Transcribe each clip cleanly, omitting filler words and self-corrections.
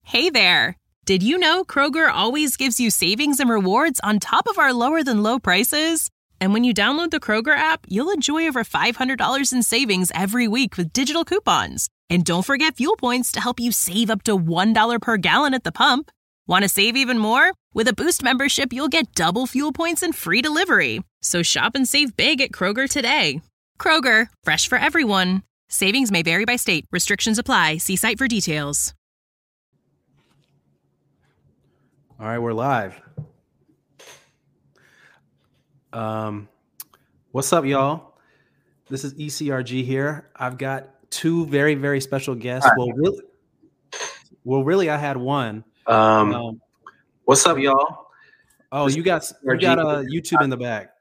Hey there! Did you know Kroger always gives you savings and rewards on top of our lower than low prices? And when you download the Kroger app, you'll enjoy over $500 in savings every week with digital coupons. And don't forget fuel points to help you save up to $1 per gallon at the pump. Want to save even more? With a Boost membership, you'll get double fuel points and free delivery. So shop and save big at Kroger today. Kroger, fresh for everyone. Savings may vary by state. Restrictions apply. See site for details. All right, we're live. What's up, y'all? This is ECRG here. I've got two very, very special guests. Hi. Really, I had one. What's up, y'all? Oh, you got YouTube in the back.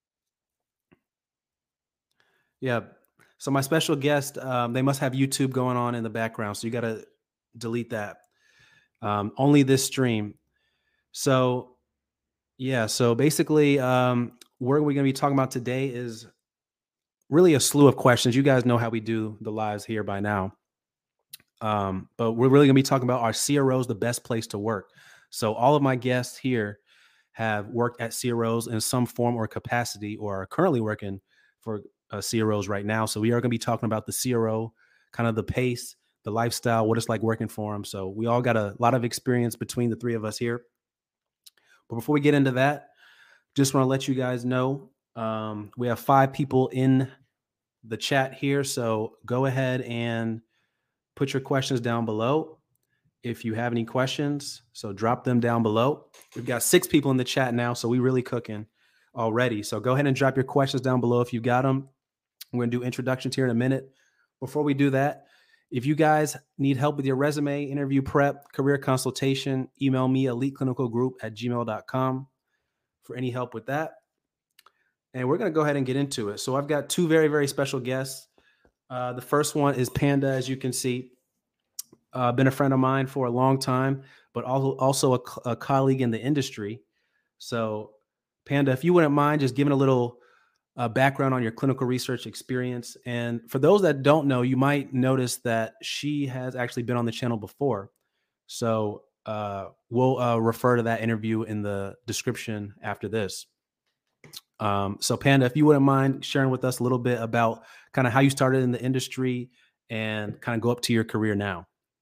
Yeah. So my special guest, they must have YouTube going on in the background, so you got to delete that. Only this stream. So, yeah. So basically, what we're going to be talking about today is really a slew of questions. You guys know how we do the lives here by now. But we're really going to be talking about, are CROs the best place to work? So all of my guests here have worked at CROs in some form or capacity, or are currently working for CROs right now. So we are going to be talking about the CRO, kind of the pace, the lifestyle, what it's like working for them. So we all got a lot of experience between the three of us here. But before we get into that, just want to let you guys know, we have 5 people in the chat here. So go ahead and put your questions down below if you have any questions. So drop them down below. We've got 6 people in the chat now, so we really cooking already. So go ahead and drop your questions down below if you've got them. We're going to do introductions here in a minute. Before we do that, if you guys need help with your resume, interview prep, career consultation, email me, eliteclinicalgroup@gmail.com for any help with that. And we're going to go ahead and get into it. So I've got 2 very, very special guests. The first one is Panda, as you can see. Been a friend of mine for a long time, but also a colleague in the industry. So Panda, if you wouldn't mind just giving a little background on your clinical research experience. And for those that don't know, you might notice that she has actually been on the channel before. So we'll refer to that interview in the description after this. So Panda, if you wouldn't mind sharing with us a little bit about kind of how you started in the industry and kind of go up to your career now.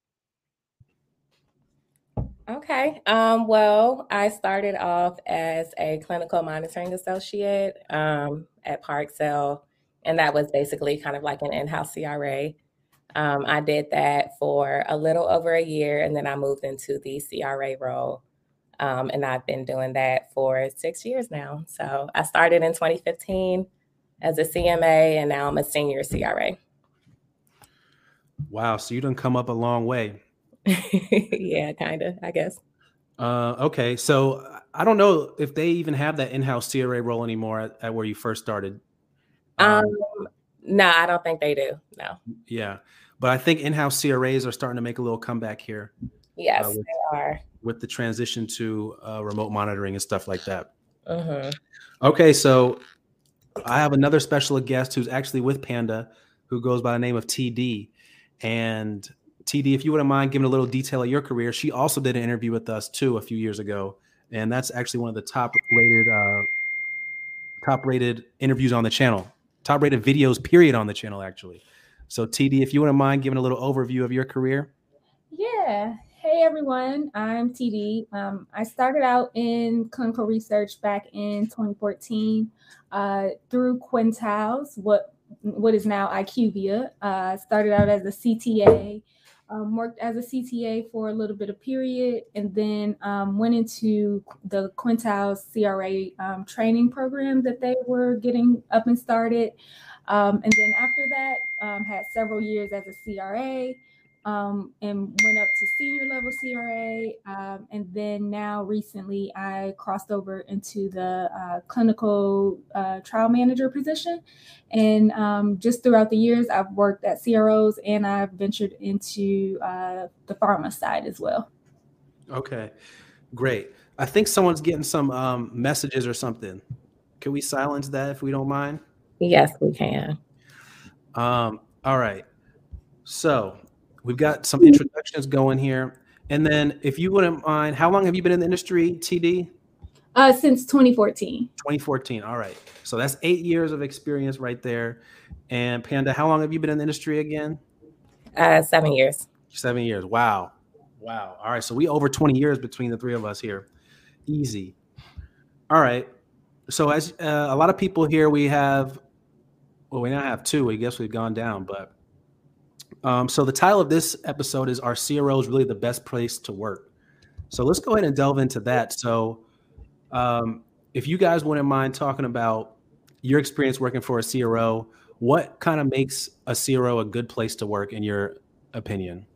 Okay. Well, I started off as a clinical monitoring associate at Parexel, and that was basically kind of like an in-house CRA. I did that for a little over a year, and then I moved into the CRA role, and I've been doing that for 6 years now. So I started in 2015 as a CMA, and now I'm a senior CRA. Wow. So you done come up a long way. Yeah, kind of, I guess. Okay. So I don't know if they even have that in-house CRA role anymore at where you first started. No, I don't think they do. No. Yeah. But I think in-house CRAs are starting to make a little comeback here. Yes, they are. With the transition to remote monitoring and stuff like that. Mm-hmm. Okay. So I have another special guest who's actually with Panda, who goes by the name of TD. And TD, if you wouldn't mind giving a little detail of your career, she also did an interview with us too a few years ago, and that's actually one of the top rated interviews on the channel, top rated videos period on the channel actually. So TD, if you wouldn't mind giving a little overview of your career. Yeah. Hey everyone, I'm TD. I started out in clinical research back in 2014 through Quintiles, what is now IQVIA. Started out as a CTA. Worked as a CTA for a little bit of period, and then went into the Quintiles CRA training program that they were getting up and started. And then after that, had several years as a CRA, and went up to senior level CRA. And then now recently I crossed over into the clinical trial manager position. And just throughout the years, I've worked at CROs and I've ventured into the pharma side as well. Okay, great. I think someone's getting some messages or something. Can we silence that if we don't mind? Yes, we can. All right. So we've got some introductions going here. And then if you wouldn't mind, how long have you been in the industry, TD? Since 2014. 2014. All right. So that's 8 years of experience right there. And Panda, how long have you been in the industry again? 7 years. 7 years. Wow. Wow. All right. So we over 20 years between the three of us here. Easy. All right. So as a lot of people here, we now have two. I guess we've gone down, but so the title of this episode is "Are CROs Really the Best Place to Work?" So let's go ahead and delve into that. So if you guys wouldn't mind talking about your experience working for a CRO, what kind of makes a CRO a good place to work in your opinion?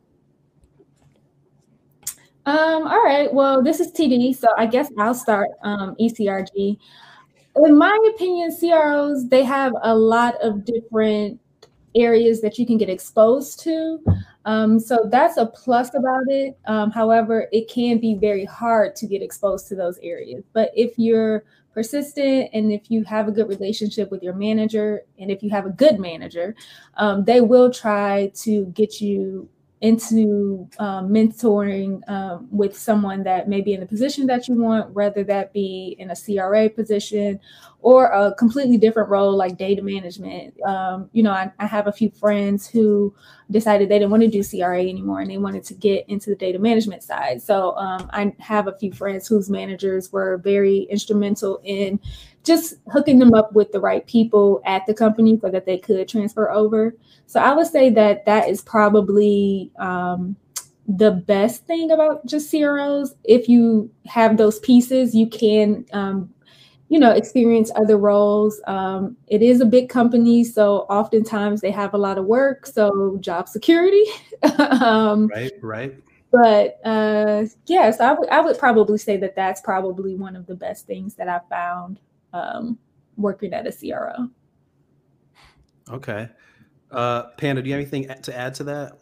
All right. Well, this is TD, so I guess I'll start ECRG. In my opinion, CROs, they have a lot of different areas that you can get exposed to. So that's a plus about it. However, it can be very hard to get exposed to those areas. But if you're persistent and if you have a good relationship with your manager, and if you have a good manager, they will try to get you into mentoring with someone that may be in the position that you want, whether that be in a CRA position or a completely different role like data management. I have a few friends who decided they didn't want to do CRA anymore and they wanted to get into the data management side. So I have a few friends whose managers were very instrumental in just hooking them up with the right people at the company so that they could transfer over. So I would say that that is probably the best thing about just CROs. If you have those pieces, you can, experience other roles. It is a big company, so oftentimes they have a lot of work, so job security. Right. But so I would probably say that that's probably one of the best things that I found working at a CRO. Okay. Panda, do you have anything to add to that?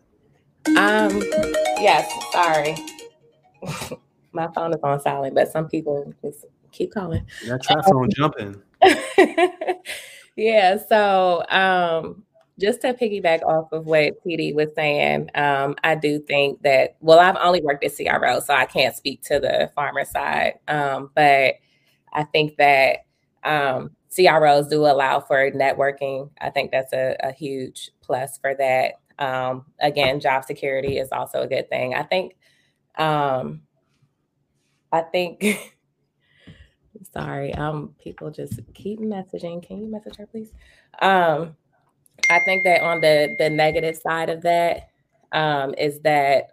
Yes, sorry. My phone is on silent, but some people just keep calling. That trap phone jumping. Yeah, so just to piggyback off of what TD was saying, I do think that, well, I've only worked at CRO, so I can't speak to the pharma side, but I think that CROs do allow for networking. I think that's a huge plus for that. Again, job security is also a good thing. I think, sorry, people just keep messaging. Can you message her, please? I think that on the negative side of that is that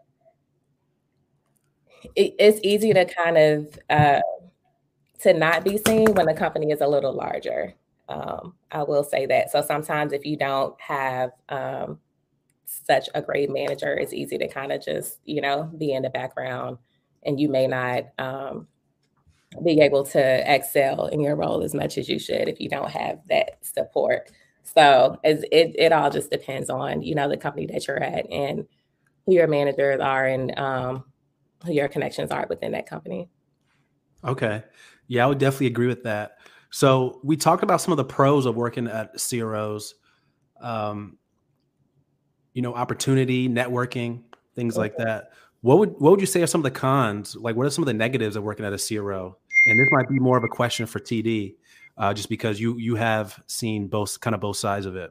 it's easy to kind of to not be seen when the company is a little larger. I will say that. So sometimes if you don't have such a great manager, it's easy to kind of just, be in the background, and you may not be able to excel in your role as much as you should if you don't have that support. So it all just depends on, the company that you're at and who your managers are and who your connections are within that company. Okay. Yeah, I would definitely agree with that. So we talked about some of the pros of working at CROs, opportunity, networking, things like that. What would you say are some of the cons? Like, what are some of the negatives of working at a CRO? And this might be more of a question for TD, just because you have seen both sides of it.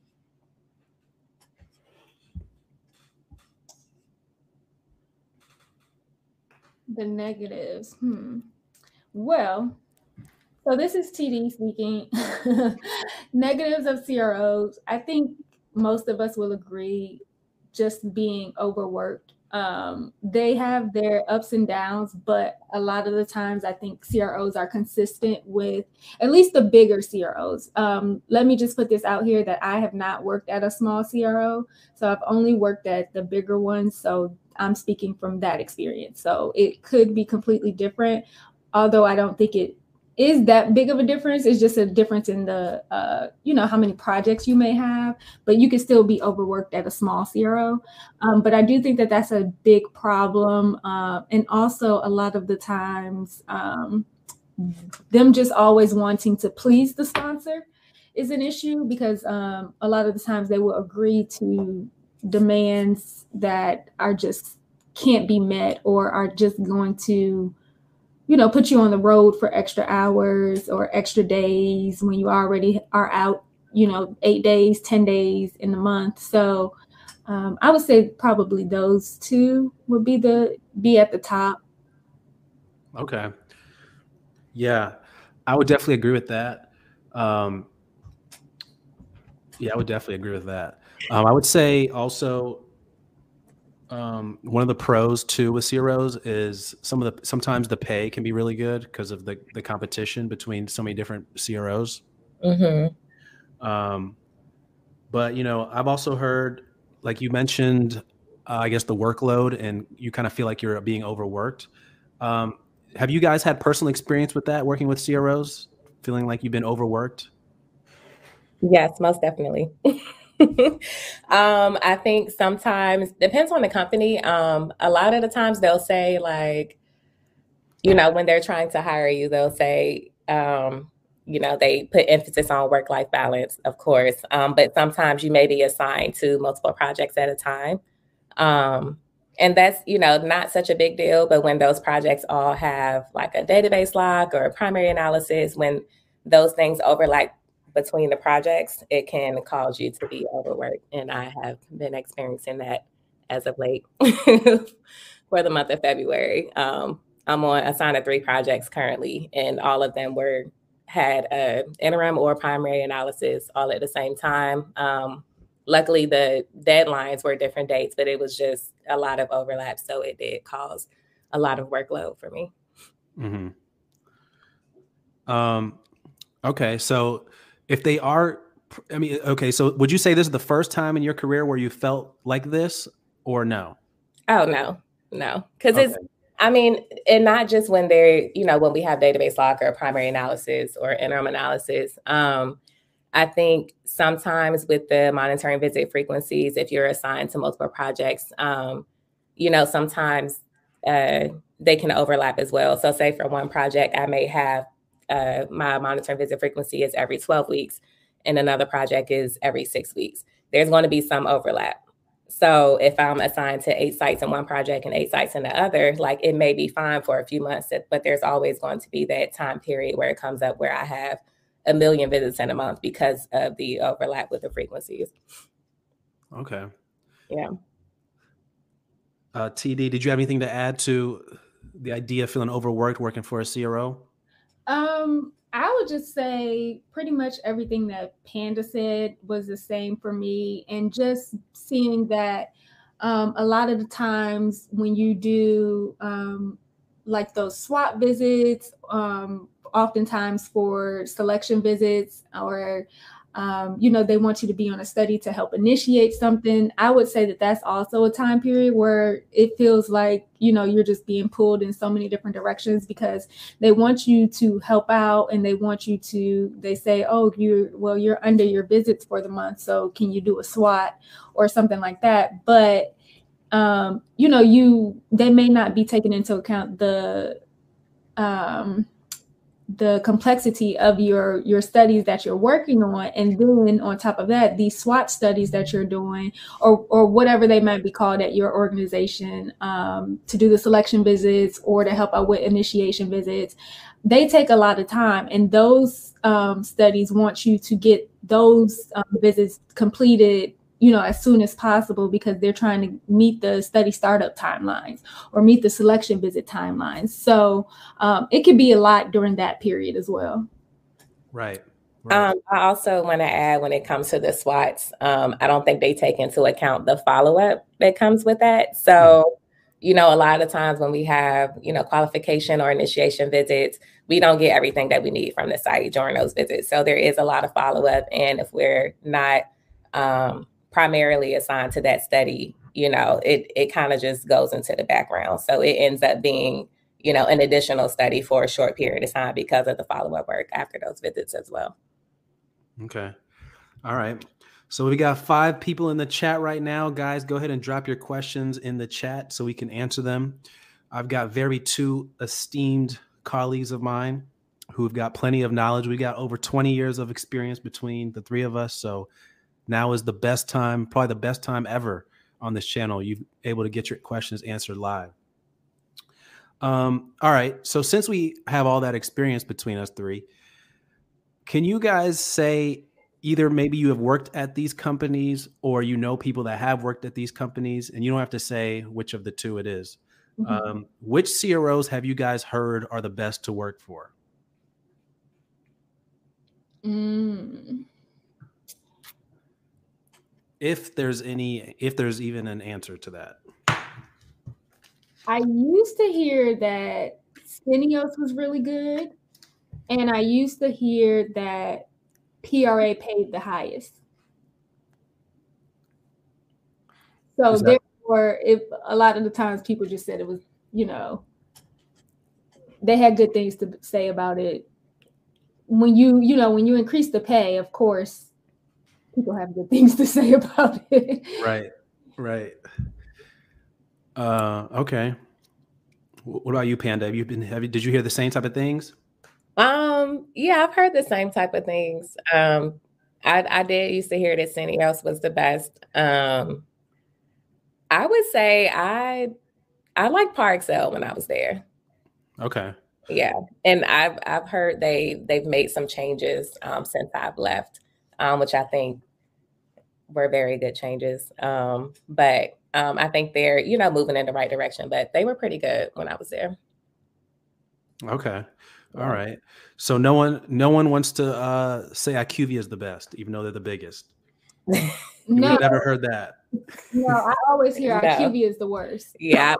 The negatives. Well, so this is TD speaking. Negatives of CROs. I think most of us will agree, just being overworked. They have their ups and downs, but a lot of the times I think CROs are consistent with at least the bigger CROs. Let me just put this out here that I have not worked at a small CRO. So I've only worked at the bigger ones. So I'm speaking from that experience. So it could be completely different, although I don't think it is that big of a difference. It's just a difference in the, how many projects you may have, but you can still be overworked at a small CRO. But I do think that that's a big problem. And also a lot of the times, them just always wanting to please the sponsor is an issue, because a lot of the times they will agree to demands that are just can't be met or are just going to, put you on the road for extra hours or extra days when you already are out, 8 days, 10 days in the month. So I would say probably those two would be at the top. Okay. Yeah, I would definitely agree with that. Yeah, I would definitely agree with that. I would say also one of the pros too with CROs is sometimes the pay can be really good because of the competition between so many different CROs. Mm-hmm. But I've also heard, like you mentioned, I guess the workload, and you kind of feel like you're being overworked. Have you guys had personal experience with that, working with CROs, feeling like you've been overworked? Yes, most definitely. I think sometimes depends on the company. A lot of the times they'll say like, when they're trying to hire you, they'll say, they put emphasis on work-life balance, of course. But sometimes you may be assigned to multiple projects at a time. And that's, not such a big deal. But when those projects all have like a database lock or a primary analysis, when those things overlap between the projects, it can cause you to be overworked. And I have been experiencing that as of late for the month of February. I'm assigned to 3 projects currently, and all of them had an interim or primary analysis all at the same time. Luckily, the deadlines were different dates, but it was just a lot of overlap. So it did cause a lot of workload for me. Mm-hmm. Okay. So if they are, so would you say this is the first time in your career where you felt like this, or no? Oh, no. Because it's, and not just when they're, when we have database lock or primary analysis or interim analysis. I think sometimes with the monitoring visit frequencies, if you're assigned to multiple projects, sometimes they can overlap as well. So say for one project, I may have my monitoring visit frequency is every 12 weeks and another project is every 6 weeks. There's going to be some overlap. So if I'm assigned to 8 sites in one project and 8 sites in the other, like it may be fine for a few months, but there's always going to be that time period where it comes up where I have 1 million visits in a month because of the overlap with the frequencies. Okay. Yeah. TD, did you have anything to add to the idea of feeling overworked working for a CRO? I would just say pretty much everything that Panda said was the same for me, and just seeing that a lot of the times when you do like those SWOT visits, oftentimes for selection visits, or they want you to be on a study to help initiate something. I would say that that's also a time period where it feels like, you're just being pulled in so many different directions because they want you to help out and they say, oh, you're under your visits for the month. So can you do a SWOT or something like that? But, they may not be taking into account the complexity of your studies that you're working on. And then on top of that, these SWOT studies that you're doing or whatever they might be called at your organization, to do the selection visits or to help out with initiation visits, they take a lot of time. And those studies want you to get those visits completed as soon as possible because they're trying to meet the study startup timelines or meet the selection visit timelines. So it could be a lot during that period as well. Right. I also want to add when it comes to the SWOTs, I don't think they take into account the follow-up that comes with that. So, a lot of times when we have, qualification or initiation visits, we don't get everything that we need from the site during those visits. So there is a lot of follow-up. And if we're not primarily assigned to that study, it kind of just goes into the background. So it ends up being, an additional study for a short period of time because of the follow-up work after those visits as well. Okay. All right. So we got 5 people in the chat right now. Guys, go ahead and drop your questions in the chat so we can answer them. I've got 2 esteemed colleagues of mine who've got plenty of knowledge. We got over 20 years of experience between the 3 of us. So now is the best time, probably the best time ever, on this channel, you're able to get your questions answered live. All right. So since we have all that experience between us three, can you guys say either maybe you have worked at these companies or you know people that have worked at these companies, and you don't have to say which of the two it is. Which CROs have you guys heard are the best to work for? If there's even an answer to that. I used to hear that Syneos was really good, and I used to hear that PRA paid the highest. So therefore, if a lot of the times people just said it was, they had good things to say about it. When you increase the pay, of course, people have good things to say about it. Right. Okay. What about you, Panda? Did you hear the same type of things? Yeah, I've heard the same type of things. I did used to hear that Syneos was the best. I would say I liked Parexel when I was there. Okay. Yeah, and I've heard they've made some changes since I've left, which I think were very good changes. But I think they're moving in the right direction. But they were pretty good when I was there. Okay. All right. So no one wants to say IQVIA is the best, even though they're the biggest. No, We've never heard that. No, I always hear IQVIA is the worst. Yeah.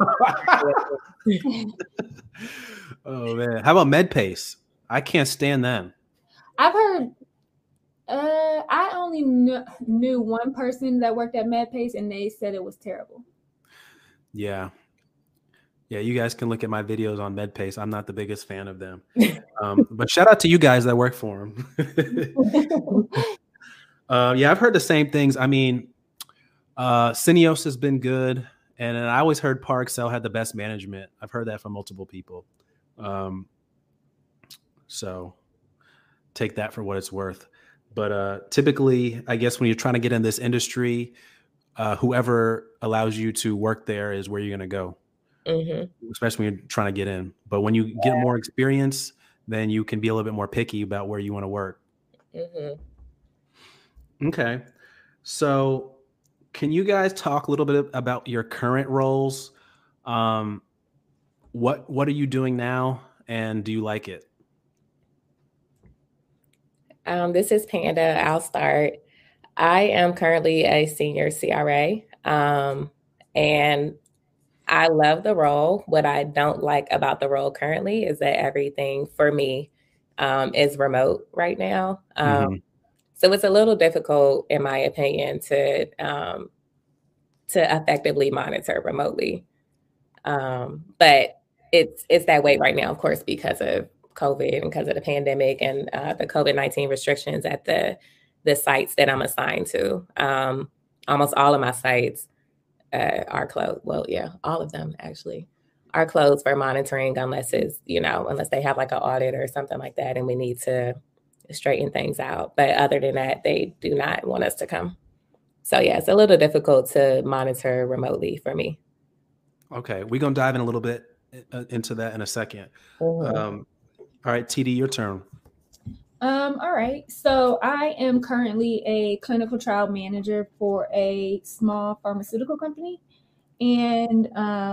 Oh man, how about MedPace? I can't stand them. I've heard. I only knew one person that worked at MedPace, and they said it was terrible. Yeah, you guys can look at my videos on MedPace. I'm not the biggest fan of them, but shout out to you guys that work for them. Yeah, I've heard the same things. I mean, Syneos has been good, and I always heard Parexel had the best management. I've heard that from multiple people. So take that for what it's worth. But typically, I guess when you're trying to get in this industry, whoever allows you to work there is where you're going to go, especially when you're trying to get in. But when you get more experience, then you can be a little bit more picky about where you want to work. Okay. So can you guys talk a little bit about your current roles? What are you doing now, and do you like it? This is Panda. I'll start. I am currently a senior CRA, and I love the role. What I don't like about the role currently is that everything for me is remote right now. So it's a little difficult, in my opinion, to effectively monitor remotely. But it's that way right now, of course, because of COVID and because of the pandemic and the COVID-19 restrictions at the sites that I'm assigned to. Almost all of my sites are closed. Well, yeah, all of them actually are closed for monitoring unless unless they have like an audit or something like that and we need to straighten things out. But other than that, they do not want us to come. So yeah, it's a little difficult to monitor remotely for me. Okay, we're going to dive in a little bit into that in a second. All right, TD, your turn. All right. So I am currently a clinical trial manager for a small pharmaceutical company. And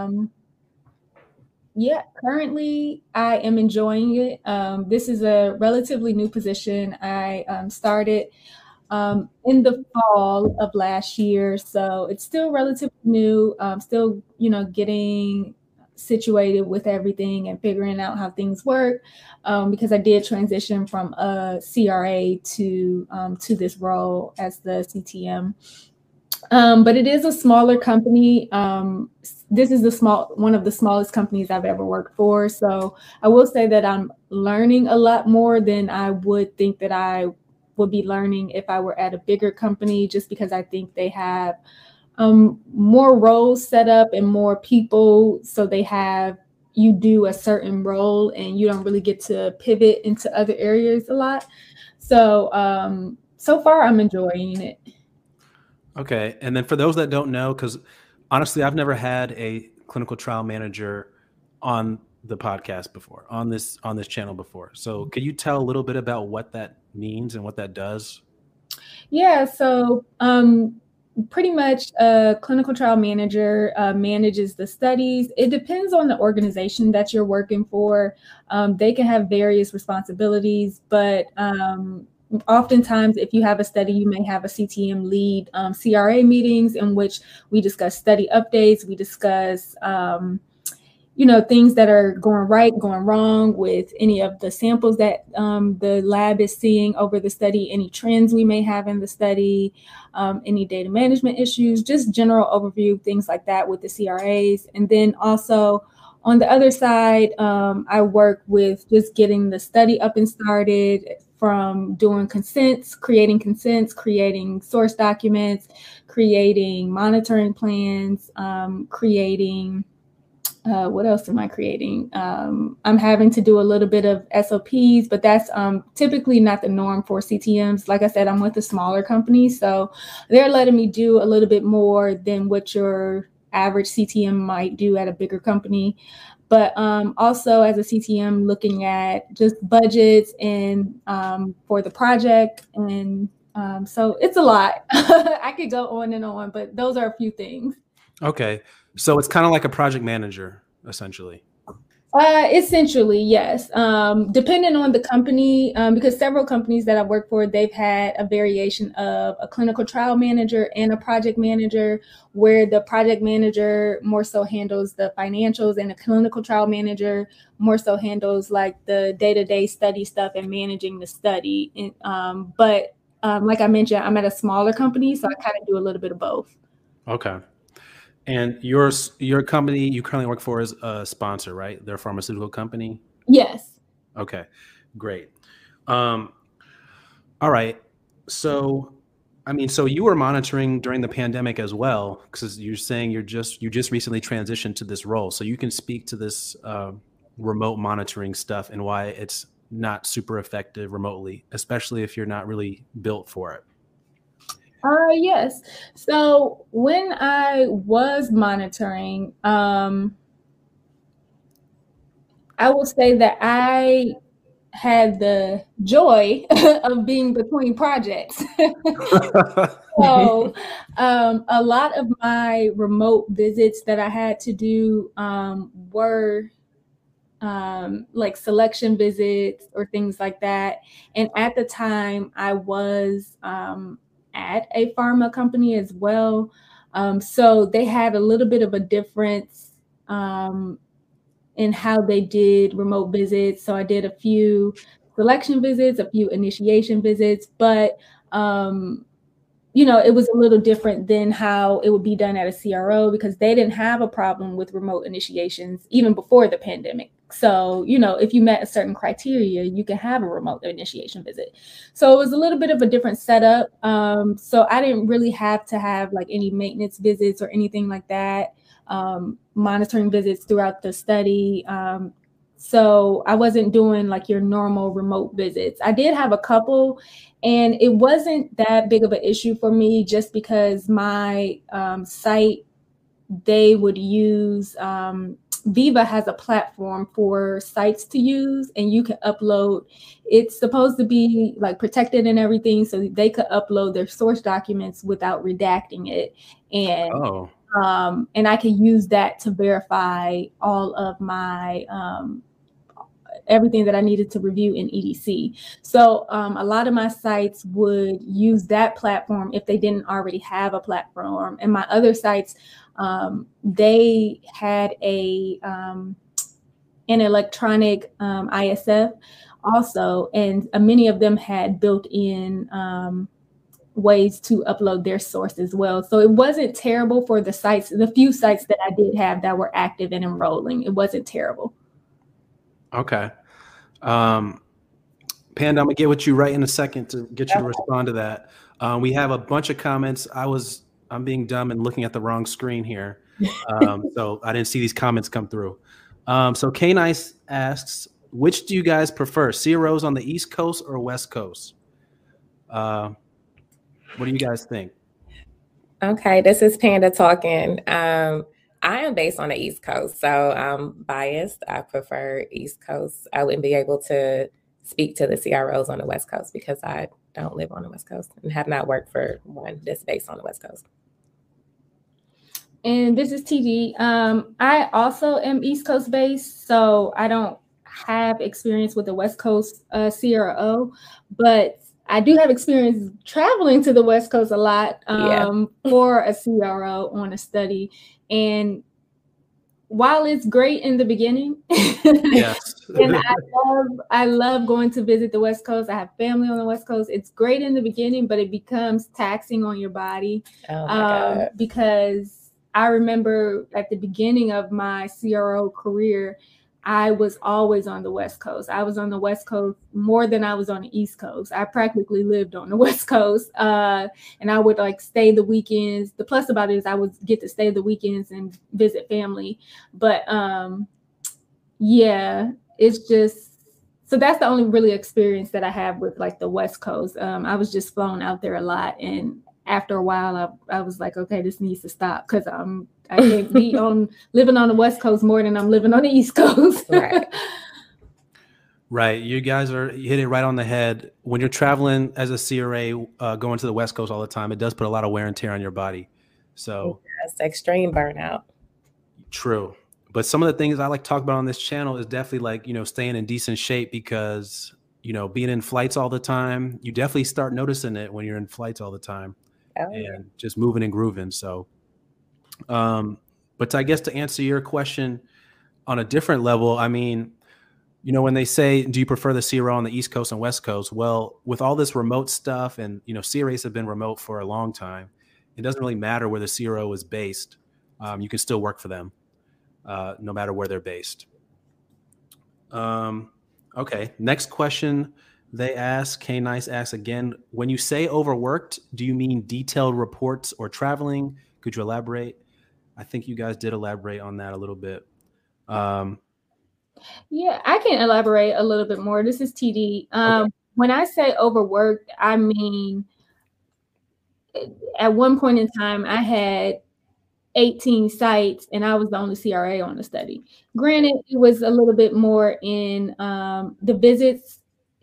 currently I am enjoying it. This is a relatively new position. I started in the fall of last year. So it's still relatively new, still, getting situated with everything and figuring out how things work, because I did transition from a CRA to this role as the CTM. But it is a smaller company. This is one of the smallest companies I've ever worked for. So I will say that I'm learning a lot more than I would think that I would be learning if I were at a bigger company, just because I think they have more roles set up and more people. So you do a certain role and you don't really get to pivot into other areas a lot. So, so far I'm enjoying it. Okay. And then for those that don't know, because Honestly, I've never had a clinical trial manager on the podcast before, on this channel before. So could you tell a little bit about what that means and what that does? Yeah, so pretty much a clinical trial manager manages the studies. It depends on the organization that you're working for. They can have various responsibilities, but oftentimes if you have a study, you may have a CTM lead CRA meetings in which we discuss study updates, we discuss things that are going right, going wrong with any of the samples that the lab is seeing over the study, any trends we may have in the study, any data management issues, just general overview, things like that with the CRAs. And then also on the other side, I work with just getting the study up and started, from doing consents, creating source documents, creating monitoring plans, creating what else am I creating? I'm having to do a little bit of SOPs, but that's typically not the norm for CTMs. Like I said, I'm with a smaller company, so they're letting me do a little bit more than what your average CTM might do at a bigger company. But also as a CTM, looking at just budgets and for the project. And so it's a lot. I could go on and on, but those are a few things. Okay. So it's kind of like a project manager, essentially. Essentially, yes. Depending on the company, because several companies that I've worked for, they've had a variation of a clinical trial manager and a project manager, where the project manager more so handles the financials and the clinical trial manager more so handles like the day-to-day study stuff and managing the study. And, but like I mentioned, I'm at a smaller company, so I kind of do a little bit of both. Okay. And your company you currently work for is a sponsor, right? They're a pharmaceutical company? Yes. Okay, great. All right. So, so you were monitoring during the pandemic as well, because you're saying you just recently transitioned to this role. So you can speak to this remote monitoring stuff and why it's not super effective remotely, especially if you're not really built for it. Yes. So when I was monitoring, I will say that I had the joy of being between projects. So a lot of my remote visits that I had to do were like selection visits or things like that. And at the time I was at a pharma company as well. So they had a little bit of a difference in how they did remote visits. So I did a few selection visits, a few initiation visits, but it was a little different than how it would be done at a CRO, because they didn't have a problem with remote initiations even before the pandemic. So, if you met a certain criteria, you can have a remote initiation visit. So it was a little bit of a different setup. So I didn't really have to have like any maintenance visits or anything like that, monitoring visits throughout the study. So I wasn't doing like your normal remote visits. I did have a couple, and it wasn't that big of an issue for me, just because my site, they would use Viva has a platform for sites to use, and you can upload. It's supposed to be like protected and everything, so they could upload their source documents without redacting it. And and I can use that to verify all of my everything that I needed to review in EDC. So a lot of my sites would use that platform if they didn't already have a platform. And my other sites, they had an electronic ISF also, and many of them had built-in ways to upload their source as well. So it wasn't terrible for the sites, the few sites that I did have that were active and enrolling. It wasn't terrible. Okay. Panda, I'm gonna get with you right in a second to get you to respond to that. We have a bunch of comments. I'm being dumb and looking at the wrong screen here. So I didn't see these comments come through. So K-Nice asks, which do you guys prefer, CROs on the East Coast or West Coast? What do you guys think? Okay, this is Panda talking. I am based on the East Coast, so I'm biased. I prefer East Coast. I wouldn't be able to speak to the CROs on the West Coast because I don't live on the West Coast and have not worked for one that's based on the West Coast. And this is TD. I also am East Coast based, so I don't have experience with the West Coast CRO, but I do have experience traveling to the West Coast a lot for a CRO on a study. And while it's great in the beginning, yes. And I love going to visit the West Coast. I have family on the West Coast. It's great in the beginning, but it becomes taxing on your body because I remember at the beginning of my CRO career, I was always on the West Coast. I was on the West Coast more than I was on the East Coast. I practically lived on the West Coast. And I would stay the weekends. The plus about it is I would get to stay the weekends and visit family. But it's just, so that's the only really experience that I have with the West Coast. I was just flown out there a lot. And after a while, I was like, okay, this needs to stop because I can't be living on the West Coast more than I'm living on the East Coast. Right. You guys hit it right on the head. When you're traveling as a CRA, going to the West Coast all the time, it does put a lot of wear and tear on your body. So it's extreme burnout. True. But some of the things I like to talk about on this channel is definitely staying in decent shape because, being in flights all the time, you definitely start noticing it when you're in flights all the time and just moving and grooving. So, but I guess to answer your question on a different level, I mean, when they say, do you prefer the CRO on the East Coast and West Coast? Well, with all this remote stuff and, CRAs have been remote for a long time. It doesn't really matter where the CRO is based. You can still work for them, no matter where they're based. Okay. Next question they ask, K-Nice asks again, when you say overworked, do you mean detailed reports or traveling? Could you elaborate? I think you guys did elaborate on that a little bit. Yeah, I can elaborate a little bit more. This is TD. Okay. When I say overworked, I mean, at one point in time, I had 18 sites and I was the only CRA on the study. Granted, it was a little bit more in the visits.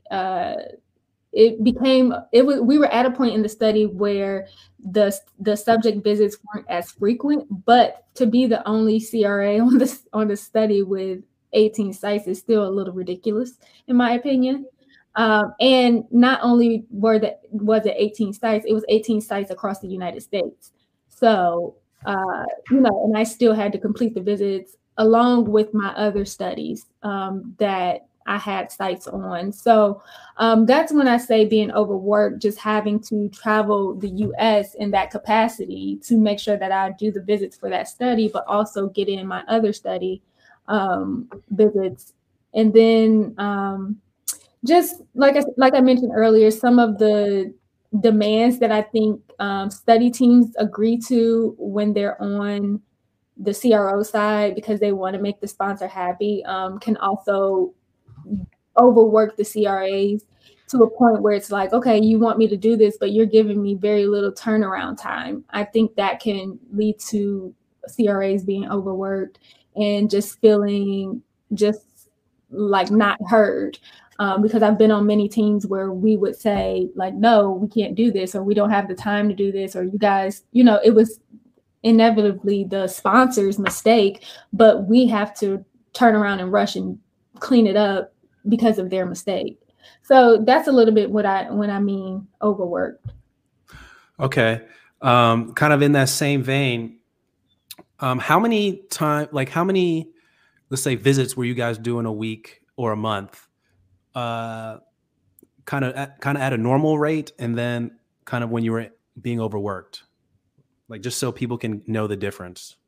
We were at a point in the study where the subject visits weren't as frequent, but to be the only CRA on the study with 18 sites is still a little ridiculous, in my opinion. And not only was it 18 sites, it was 18 sites across the United States. So, and I still had to complete the visits along with my other studies that I had sites on. So that's when I say being overworked, just having to travel the US in that capacity to make sure that I do the visits for that study, but also get in my other study visits. And then just like I mentioned earlier, some of the demands that I think study teams agree to when they're on the CRO side because they want to make the sponsor happy can also overwork the CRAs to a point where it's like, okay, you want me to do this, but you're giving me very little turnaround time. I think that can lead to CRAs being overworked and just feeling just like not heard. Because I've been on many teams where we would say like, no, we can't do this, or we don't have the time to do this, or you guys, it was inevitably the sponsor's mistake, but we have to turn around and rush and clean it up because of their mistake. So that's a little bit when I mean overworked. Okay. Kind of in that same vein, how many, let's say, visits were you guys doing a week or a month? Kind of at a normal rate, and then kind of when you were being overworked, just so people can know the difference.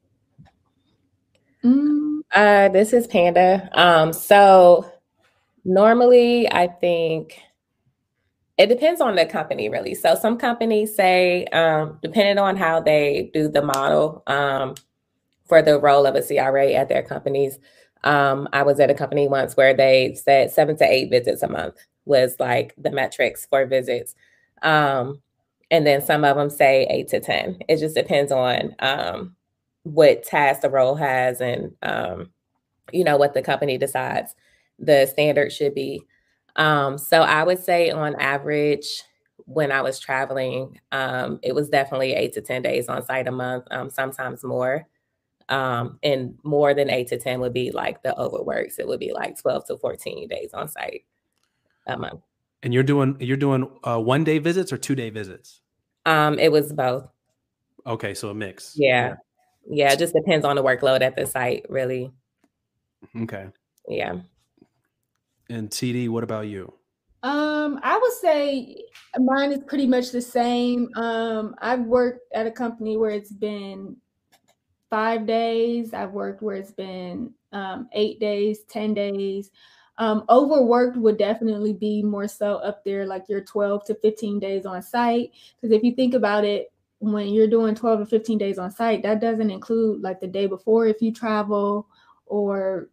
This is Panda. So normally I think it depends on the company really. So some companies say, depending on how they do the model for the role of a CRA at their companies, I was at a company once where they said 7 to 8 visits a month was like the metrics for visits. And then some of them say 8 to 10. It just depends on what task the role has and, what the company decides the standard should be. So I would say on average, when I was traveling, it was definitely 8 to 10 days on site a month, sometimes more. And more than 8 to 10 would be like the overworks. It would be like 12 to 14 days on site a month. And you're doing 1 day visits or 2 day visits? It was both. Okay, so a mix. Yeah. It just depends on the workload at the site, really. Okay. Yeah. And TD, what about you? I would say mine is pretty much the same. I've worked at a company where it's been 5 days. I've worked where it's been 8 days, 10 days. Overworked would definitely be more so up there, like your 12 to 15 days on site. Because if you think about it, when you're doing 12 or 15 days on site, that doesn't include like the day before if you travel, or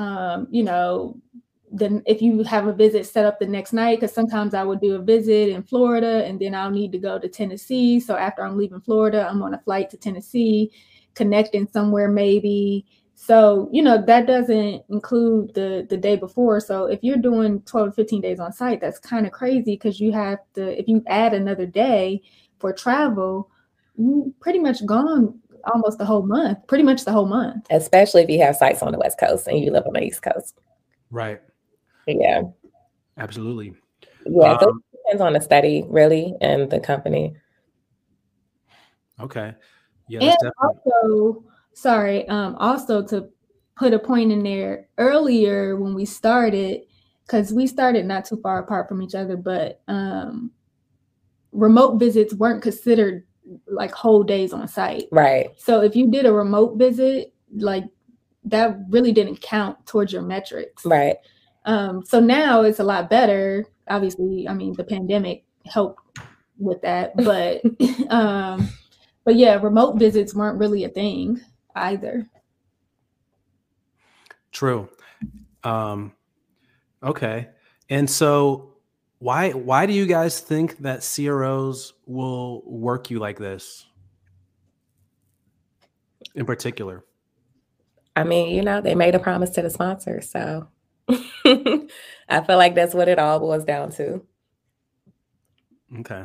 then if you have a visit set up the next night, because sometimes I would do a visit in Florida and then I'll need to go to Tennessee. So after I'm leaving Florida, I'm on a flight to Tennessee, connecting somewhere maybe. So, that doesn't include the day before. So if you're doing 12 to 15 days on site, that's kind of crazy, because you have to, if you add another day for travel, you pretty much gone almost the whole month, pretty much the whole month. Especially if you have sites on the West Coast and you live on the East Coast. Right. Yeah. Absolutely. Yeah. So it depends on the study, really, and the company. Okay. Yeah. And also to put a point in there, earlier when we started, because we started not too far apart from each other, but remote visits weren't considered like whole days on site. Right. So if you did a remote visit, like that really didn't count towards your metrics. Right. So now it's a lot better. Obviously, I mean, the pandemic helped with that, but but yeah, remote visits weren't really a thing either. True. Okay. And so why do you guys think that CROs will work you like this in particular? I mean, they made a promise to the sponsor, so I feel like that's what it all boils down to. Okay.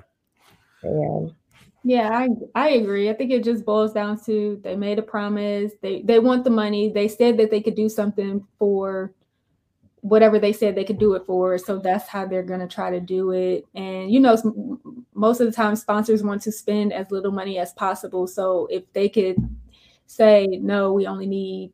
Yeah, I agree. I think it just boils down to they made a promise. They want the money. They said that they could do something for whatever they said they could do it for. So that's how they're going to try to do it. And, most of the time sponsors want to spend as little money as possible. So if they could say, no, we only need,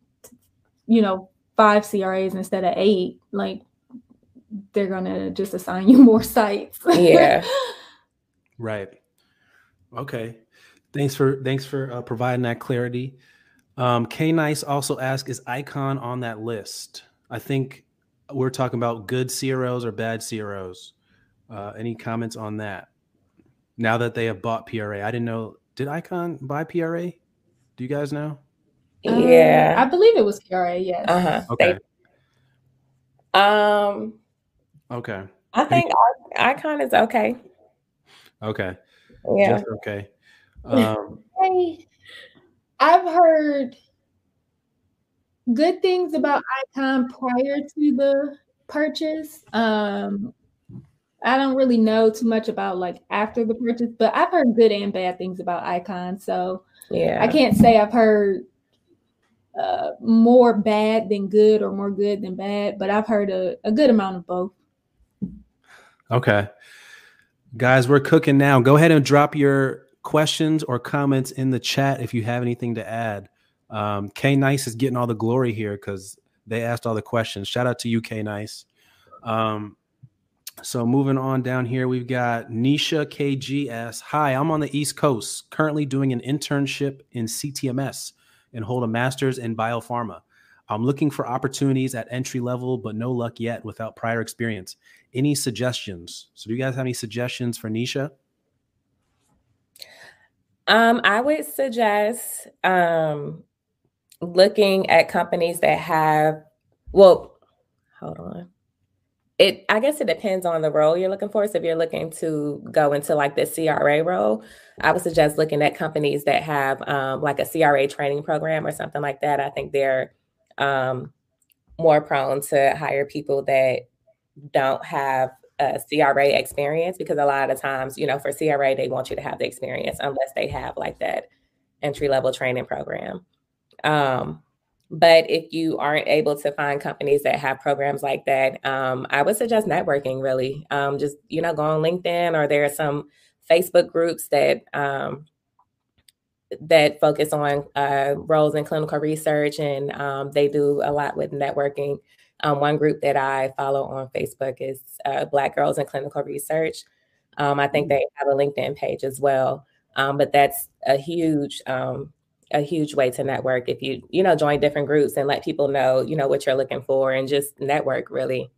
5 CRAs instead of 8, like they're going to just assign you more sites. Yeah. Right. Okay. Thanks for providing that clarity. K Nice also asked, is Icon on that list? I think we're talking about good CROs or bad CROs. Any comments on that? Now that they have bought PRA, I didn't know. Did Icon buy PRA? Do you guys know? Yeah, I believe it was PRA. Yes. Okay. Okay. I think Icon is okay. Okay. Yeah. Just okay. I've heard good things about Icon prior to the purchase. I don't really know too much about like after the purchase, but I've heard good and bad things about Icon. So yeah, I can't say I've heard more bad than good or more good than bad, but I've heard a good amount of both. Okay. Guys, we're cooking now. Go ahead and drop your questions or comments in the chat if you have anything to add. K Nice is getting all the glory here because they asked all the questions. Shout out to you, K Nice. So moving on down here, we've got Nisha KGS. Hi, I'm on the East Coast, currently doing an internship in CTMS and hold a master's in biopharma. I'm looking for opportunities at entry level, but no luck yet without prior experience. Any suggestions? So do you guys have any suggestions for Nisha? I would suggest looking at companies that have, hold on. I guess it depends on the role you're looking for. So if you're looking to go into like the CRA role, I would suggest looking at companies that have like a CRA training program or something like that. I think they're more prone to hire people that don't have a CRA experience, because a lot of times, for CRA, they want you to have the experience unless they have like that entry-level training program. But if you aren't able to find companies that have programs like that, I would suggest networking, really. Just, go on LinkedIn, or there are some Facebook groups that that focus on roles in clinical research, and they do a lot with networking. One group that I follow on Facebook is Black Girls in Clinical Research. I think they have a LinkedIn page as well. But that's a huge way to network if you join different groups and let people know, what you're looking for, and just network, really.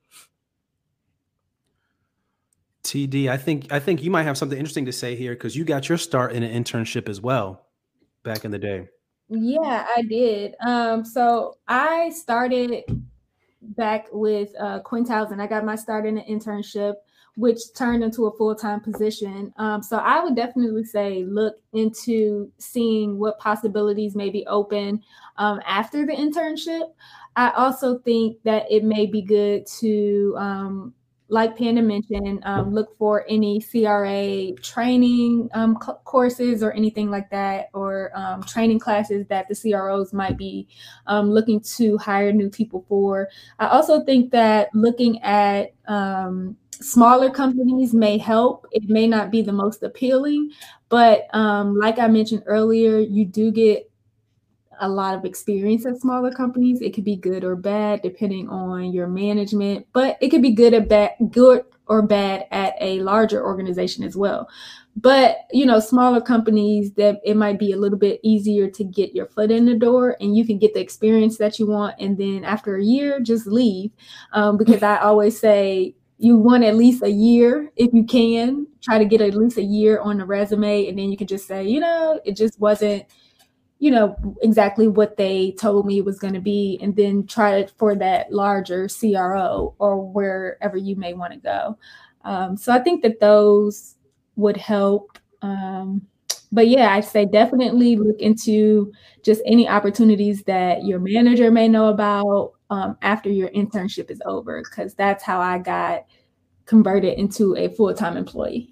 TD, I think you might have something interesting to say here, because you got your start in an internship as well back in the day. Yeah, I did. So I started back with Quintiles, and I got my start in an internship, which turned into a full-time position. So I would definitely say look into seeing what possibilities may be open after the internship. I also think that it may be good to, like Panda mentioned, look for any CRA training courses or anything like that, or training classes that the CROs might be looking to hire new people for. I also think that looking at smaller companies may help. It may not be the most appealing, but like I mentioned earlier, you do get a lot of experience at smaller companies. It could be good or bad depending on your management, but it could be good or bad at a larger organization as well. But smaller companies, that it might be a little bit easier to get your foot in the door, and you can get the experience that you want, and then after a year, just leave. Because I always say, you want at least a year if you can. Try to get at least a year on the resume, and then you can just say, it just wasn't exactly what they told me it was going to be, and then try it for that larger CRO or wherever you may want to go. So I think that those would help. But yeah, I'd say definitely look into just any opportunities that your manager may know about after your internship is over, because that's how I got converted into a full-time employee.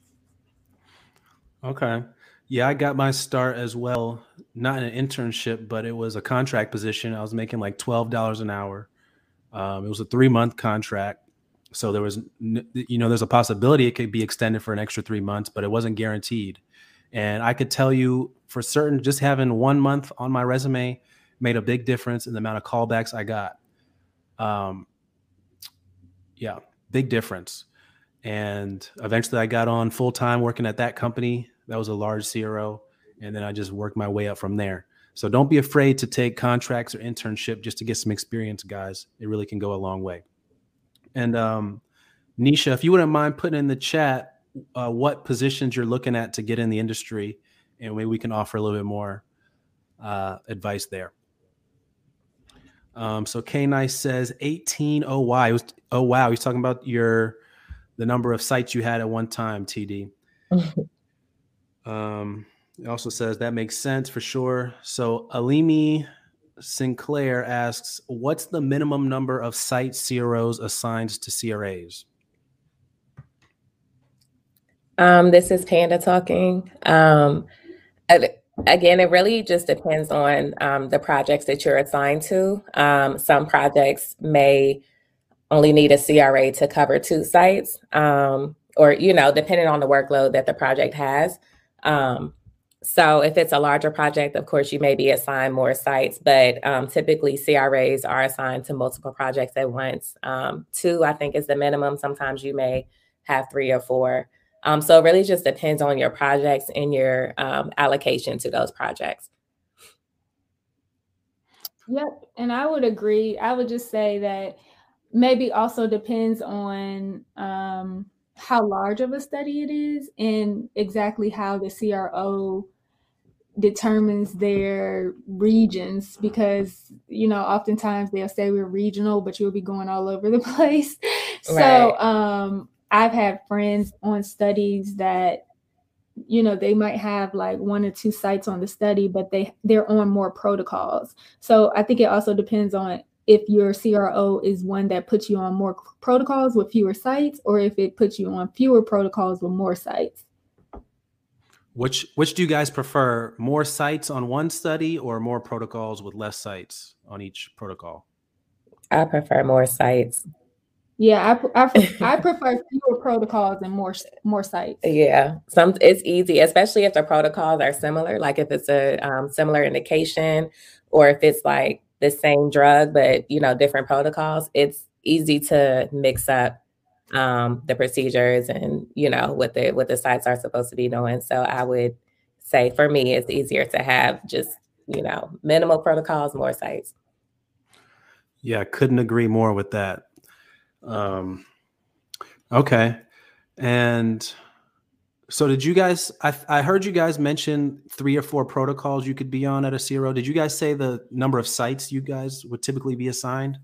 Okay. Yeah, I got my start as well, not in an internship, but it was a contract position. I was making like $12 an hour. It was a 3-month contract. So there was, there's a possibility it could be extended for an extra 3 months, but it wasn't guaranteed. And I could tell you for certain, just having 1 month on my resume made a big difference in the amount of callbacks I got. Yeah, big difference. And eventually I got on full time working at that company. That was a large CRO. And then I just worked my way up from there. So don't be afraid to take contracts or internship just to get some experience, guys. It really can go a long way. And Nisha, if you wouldn't mind putting in the chat what positions you're looking at to get in the industry, and maybe we can offer a little bit more advice there. So K-Nice says 18 OY. Oh, wow. He's talking about the number of sites you had at one time, TD. It also says that makes sense for sure. So Alimi Sinclair asks, what's the minimum number of site CROs assigned to CRAs? This is Panda talking. Again, it really just depends on the projects that you're assigned to. Some projects may only need a CRA to cover 2 sites, or, depending on the workload that the project has. So if it's a larger project, of course, you may be assigned more sites, but typically CRAs are assigned to multiple projects at once. 2, I think, is the minimum. Sometimes you may have 3 or 4. So it really just depends on your projects and your allocation to those projects. Yep. And I would agree. I would just say that maybe also depends on how large of a study it is, and exactly how the CRO determines their regions, because oftentimes they'll say we're regional, but you'll be going all over the place. So I've had friends on studies that, they might have like 1 or 2 sites on the study, but they're on more protocols. So I think it also depends on if your CRO is one that puts you on more protocols with fewer sites, or if it puts you on fewer protocols with more sites. Which do you guys prefer? More sites on one study or more protocols with less sites on each protocol? I prefer more sites. Yeah, I prefer fewer protocols and more sites. Yeah, it's easy, especially if the protocols are similar. Like if it's a similar indication, or if it's like the same drug but different protocols. It's easy to mix up the procedures and what the sites are supposed to be doing. So I would say for me, it's easier to have just minimal protocols, more sites. Yeah, couldn't agree more with that. Okay. And so did you guys, I heard you guys mention 3 or 4 protocols you could be on at a CRO. Did you guys say the number of sites you guys would typically be assigned?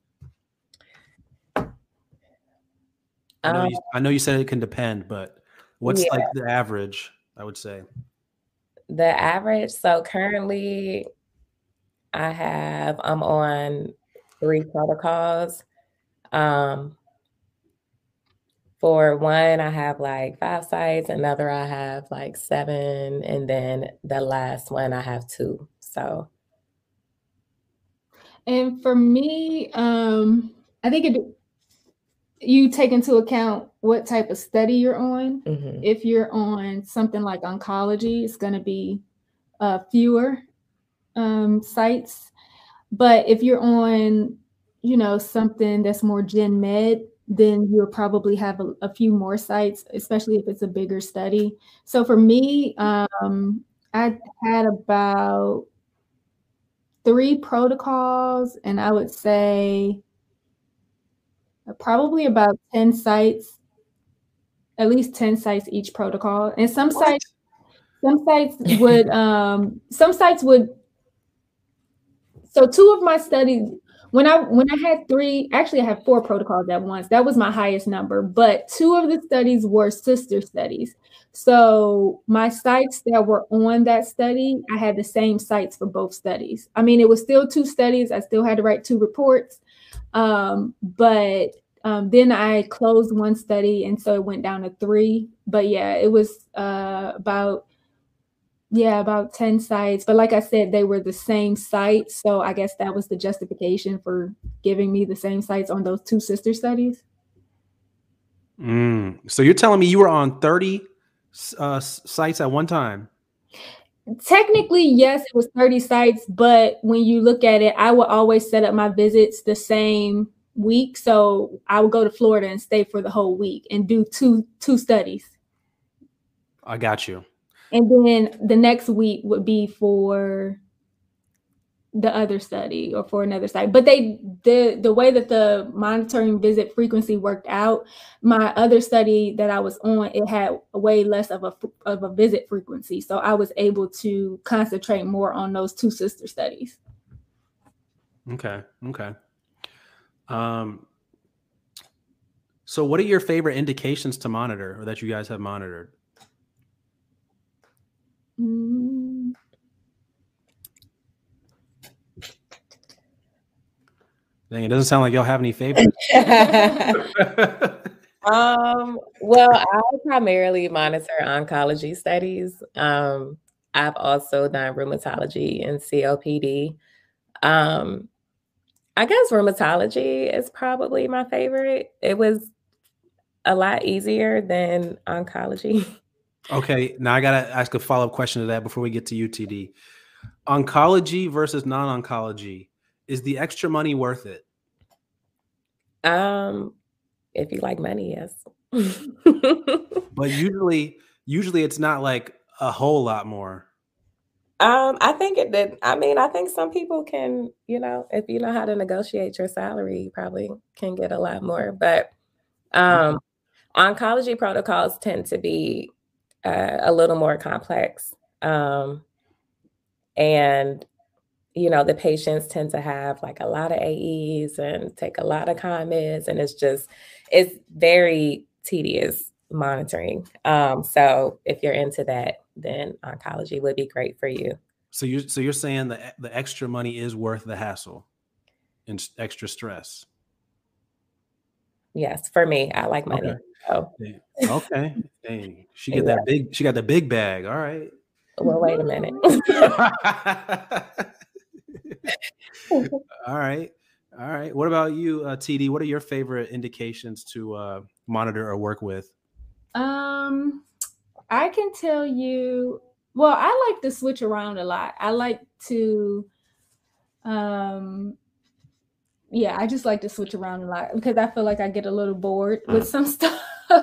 I know you said it can depend, but what's like the average, I would say? The average. So currently I'm on 3 protocols. For one, I have like 5 sites, another I have like 7, and then the last one I have 2. So. And for me, I think you take into account what type of study you're on. Mm-hmm. If you're on something like oncology, it's going to be fewer sites. But if you're on, something that's more gen med, then you'll probably have a few more sites, especially if it's a bigger study. So for me, I had about 3 protocols, and I would say probably about 10 sites, at least 10 sites each protocol. And some sites would, so 2 of my studies, when I had 3, actually I had 4 protocols at once. That was my highest number, but 2 of the studies were sister studies. So my sites that were on that study, I had the same sites for both studies. I mean, it was still 2 studies. I still had to write 2 reports. But then I closed one study, and so it went down to 3. But yeah, it was about 10 sites. But like I said, they were the same sites. So I guess that was the justification for giving me the same sites on those 2 sister studies. So you're telling me you were on 30 sites at one time? Technically, yes, it was 30 sites. But when you look at it, I would always set up my visits the same week. So I would go to Florida and stay for the whole week and do two studies. I got you. And then the next week would be for the other study or for another site. But the way that the monitoring visit frequency worked out, my other study that I was on, it had way less of a visit frequency. So I was able to concentrate more on those 2 sister studies. Okay. So what are your favorite indications to monitor, or that you guys have monitored? Dang, it doesn't sound like y'all have any favorites. Well, I primarily monitor oncology studies. I've also done rheumatology and COPD. I guess rheumatology is probably my favorite. It was a lot easier than oncology. Okay, now I gotta ask a follow-up question to that before we get to UTD. Oncology versus non-oncology. Is the extra money worth it? If you like money, yes. But usually it's not like a whole lot more. I think it did. I mean, I think some people can, if you know how to negotiate your salary, you probably can get a lot more. But oncology protocols tend to be a little more complex. And the patients tend to have like a lot of AEs and take a lot of comments, and it's very tedious monitoring. So if you're into that, then oncology would be great for you. So you're saying that the extra money is worth the hassle and extra stress? Yes, for me, I like money. Okay. Okay. Dang. She got the big bag. All right. Well, wait a minute. All right. What about you, TD? What are your favorite indications to monitor or work with? I can tell you, well, I like to switch around a lot. I like to, I just like to switch around a lot because I feel like I get a little bored with some stuff.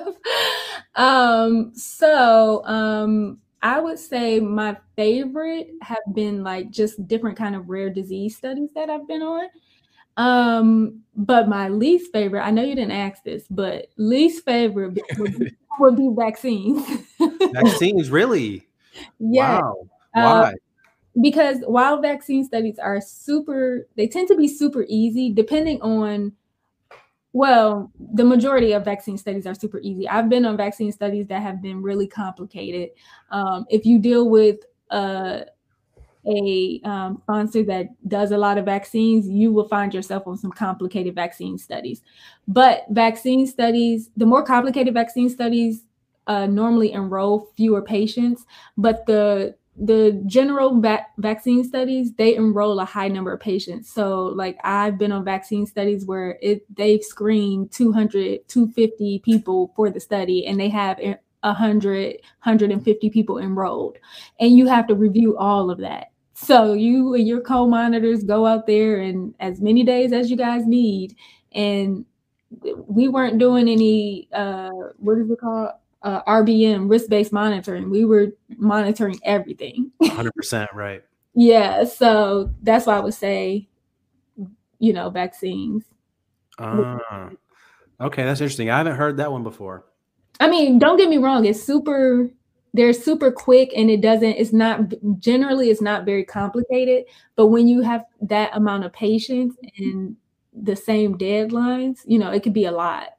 I would say my favorite have been like just different kind of rare disease studies that I've been on. But my least favorite, I know you didn't ask this, but least favorite would be vaccines. Vaccines, really? Yeah. Wow. Why? Because while vaccine studies are they tend to be super easy, depending on, well, the majority of vaccine studies are super easy. I've been on vaccine studies that have been really complicated. If you deal with a sponsor that does a lot of vaccines, you will find yourself on some complicated vaccine studies. But vaccine studies, the more complicated vaccine studies normally enroll fewer patients, but the general vaccine studies, they enroll a high number of patients. So like I've been on vaccine studies where they've screened 200, 250 people for the study, and they have 100, 150 people enrolled. And you have to review all of that. So you and your co-monitors go out there and as many days as you guys need. And we weren't doing any, what is it called? RBM, risk-based monitoring. We were monitoring everything. 100%, right. Yeah, so that's why I would say, vaccines. Okay, that's interesting. I haven't heard that one before. I mean, don't get me wrong, they're super quick, and it's not very complicated, but when you have that amount of patients and the same deadlines, it could be a lot.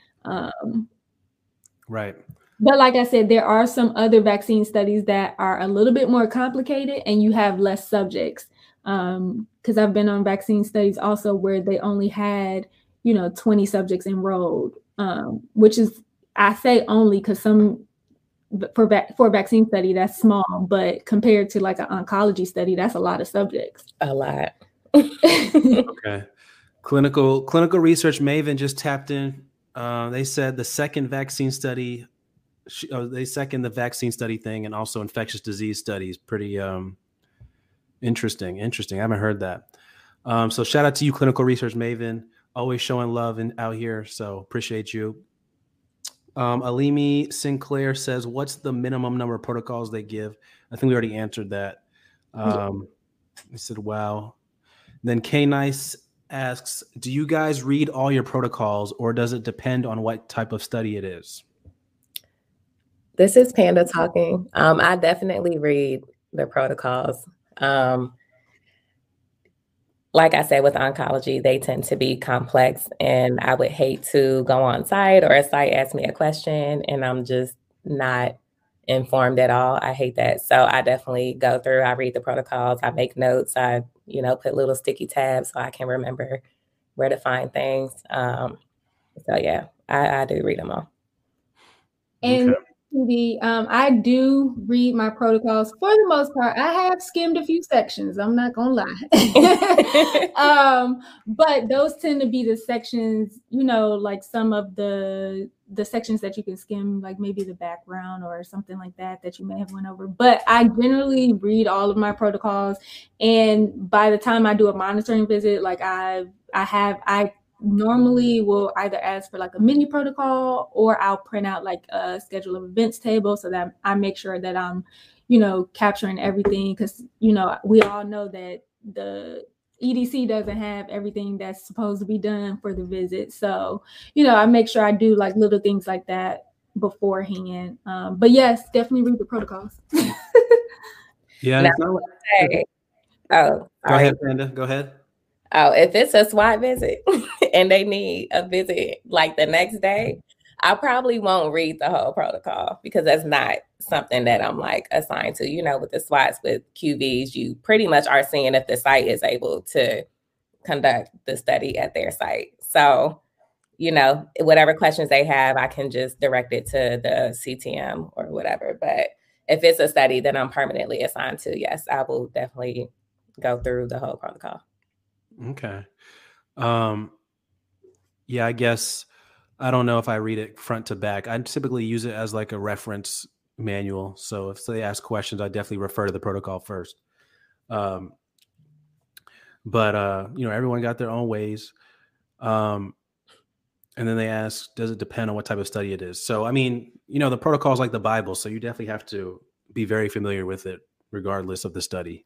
Right. But like I said, there are some other vaccine studies that are a little bit more complicated and you have less subjects. Because I've been on vaccine studies also where they only had, 20 subjects enrolled, which is, I say only because for a vaccine study, that's small, but compared to like an oncology study, that's a lot of subjects. A lot. Okay. Clinical research Maven just tapped in. They said the second vaccine study, they second the vaccine study thing, and also infectious disease studies. Pretty interesting. I haven't heard that. So shout out to you, clinical research Maven, always showing love out here. So appreciate you. Alimi Sinclair says, what's the minimum number of protocols they give? I think we already answered that. He said, wow. Then K Nice asks, do you guys read all your protocols, or does it depend on what type of study it is? This is Panda talking. I definitely read the protocols. Like I said, with oncology, they tend to be complex, and I would hate to go on site or a site asks me a question and I'm just not informed at all. I hate that. So I definitely go through, I read the protocols, I make notes, I, put little sticky tabs so I can remember where to find things. So yeah, I do read them all. And I do read my protocols for the most part. I have skimmed a few sections, I'm not gonna lie. But those tend to be the sections, like some of the sections that you can skim, like maybe the background or something like that you may have went over. But I generally read all of my protocols, and by the time I do a monitoring visit, like I normally will either ask for like a mini protocol, or I'll print out like a schedule of events table so that I make sure that I'm, capturing everything. Because, we all know that the EDC doesn't have everything that's supposed to be done for the visit. So, I make sure I do like little things like that beforehand. But yes, definitely read the protocols. Yeah. Oh, Go ahead, Panda. Go ahead. Oh, if it's a SWAT visit and they need a visit like the next day, I probably won't read the whole protocol because that's not something that I'm like assigned to. You know, with the SWATs, with QVs, you pretty much are seeing if the site is able to conduct the study at their site. So, you know, whatever questions they have, I can just direct it to the CTM or whatever. But if it's a study that I'm permanently assigned to, yes, I will definitely go through the whole protocol. Okay. Yeah, I guess I don't know if I read it front to back. I typically use it as like a reference manual. So if they ask questions, I definitely refer to the protocol first. But you know, everyone got their own ways. And then they ask, does it depend on what type of study it is? So, I mean, you know, the protocol is like the Bible. So you definitely have to be very familiar with it, regardless of the study.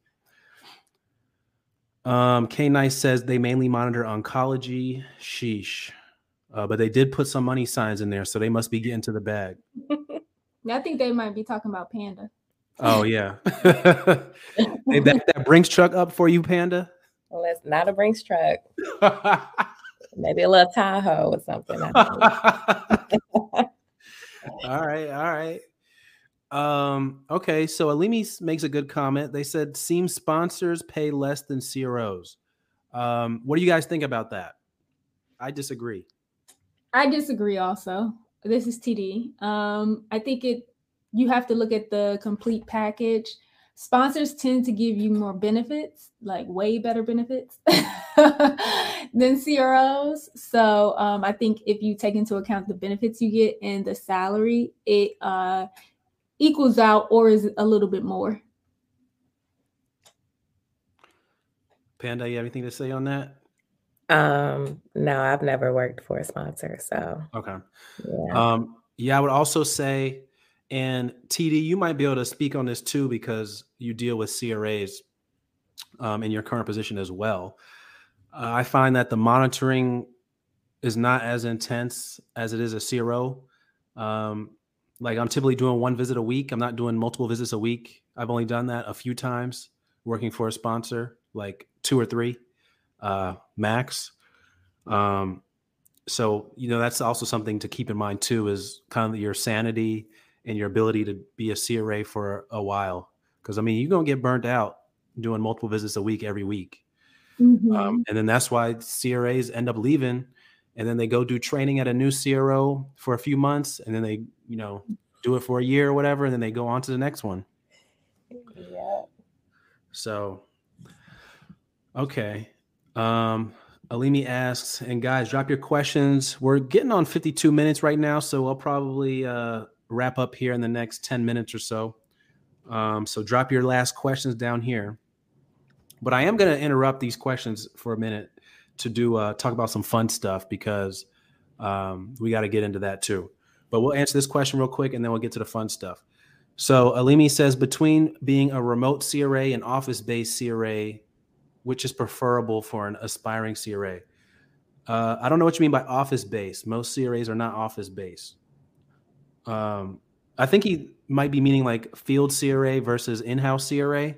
K Nice says they mainly monitor oncology. Sheesh. But they did put some money signs in there, so they must be getting to the bag. I think they might be talking about Panda. Oh, yeah. They back that Brinks truck up for you, Panda? Well, it's not a Brinks truck. Maybe a little Tahoe or something. All right. Okay, so Alimi makes a good comment. They said SEAM sponsors pay less than CROs. What do you guys think about that? I disagree. I disagree also. This is TD. I think you have to look at the complete package. Sponsors tend to give you more benefits, like way better benefits than CROs. So I think if you take into account the benefits you get and the salary, it equals out or is a little bit more. Panda, you have anything to say on that? No, I've never worked for a sponsor, so okay. Yeah. I would also say, and TD, you might be able to speak on this too because you deal with CRAs in your current position as well. I find that the monitoring is not as intense as it is a CRO. Like I'm typically doing one visit a week. I'm not doing multiple visits a week. I've only done that a few times working for a sponsor, like 2 or 3 max. So, you know, that's also something to keep in mind too, is kind of your sanity and your ability to be a CRA for a while. Because I mean, you're going to get burnt out doing multiple visits a week every week. Mm-hmm. And then that's why CRAs end up leaving, and then they go do training at a new CRO for a few months, and then they, you know, do it for a year or whatever, and then they go on to the next one. Yeah. So, okay. Alimi asks, and guys, drop your questions. We're getting on 52 minutes right now, so I'll probably wrap up here in the next 10 minutes or so. So drop your last questions down here. But I am going to interrupt these questions for a minute to do talk about some fun stuff because we got to get into that too. But we'll answer this question real quick and then we'll get to the fun stuff. So Alimi says, between being a remote CRA and office-based CRA, which is preferable for an aspiring CRA? I don't know what you mean by office-based. Most CRAs are not office-based. I think he might be meaning like field CRA versus in-house CRA.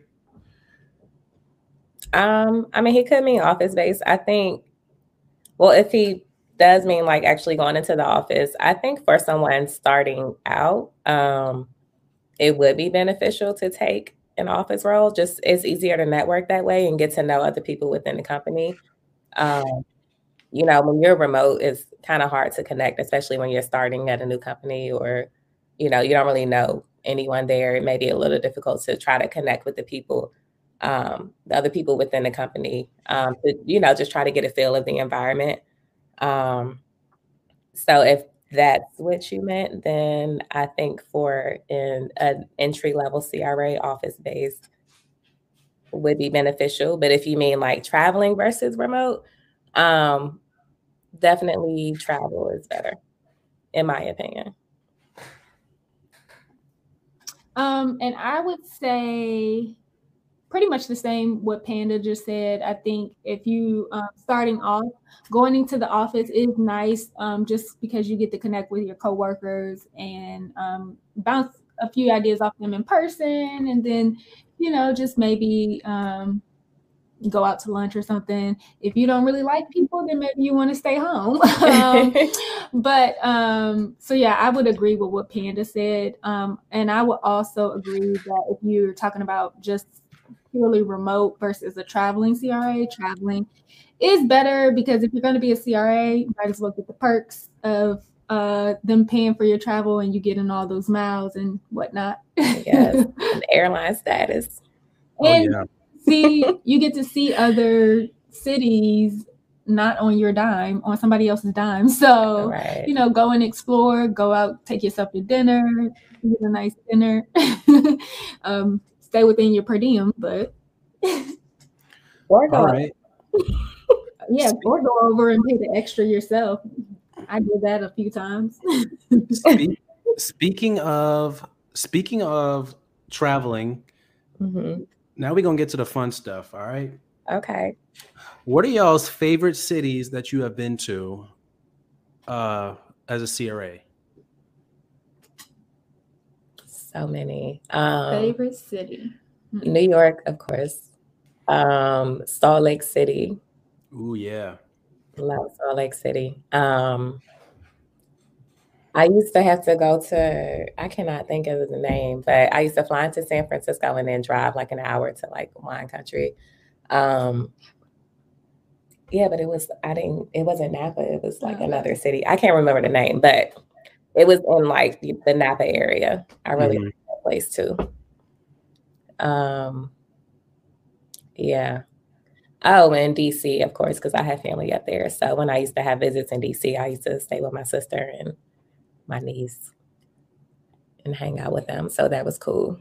I mean, he could mean office-based. I think, well, if he does mean like actually going into the office, I think for someone starting out, it would be beneficial to take an office role. Just it's easier to network that way and get to know other people within the company. You know, when you're remote, it's kind of hard to connect, especially when you're starting at a new company or, you know, you don't really know anyone there. It may be a little difficult to try to connect with the people, the other people within the company, to, you know, just try to get a feel of the environment. So if that's what you meant, then I think for an entry-level CRA office-based would be beneficial. But if you mean like traveling versus remote, definitely travel is better, in my opinion. And I would say pretty much the same what Panda just said. I think if you starting off, going into the office is nice just because you get to connect with your coworkers and bounce a few ideas off them in person. And then, you know, just maybe go out to lunch or something. If you don't really like people, then maybe you want to stay home. So yeah, I would agree with what Panda said. And I would also agree that if you're talking about just purely remote versus a traveling CRA, traveling is better, because if you're going to be a CRA, you might as well get the perks of them paying for your travel, and you getting all those miles and whatnot. Yes, and airline status. And you get to see other cities not on your dime, on somebody else's dime. So, go and explore, go out, take yourself to dinner, eat a nice dinner, stay within your per diem, but or go or go over and pay the extra yourself. I did that a few times. Speaking of traveling, now we're gonna get to the fun stuff. All right. Okay. What are y'all's favorite cities that you have been to as a CRA? So many. Favorite city? New York, of course. Salt Lake City. Ooh, yeah. Love Salt Lake City. I used to have to go to, I cannot think of the name, but I used to fly into San Francisco and then drive like an hour to like wine country. But it wasn't Napa. It was like another city. I can't remember the name, but it was in like the Napa area. I really like that place too. Yeah. Oh, and DC, of course, because I have family up there. So when I used to have visits in DC, I used to stay with my sister and my niece and hang out with them. So that was cool.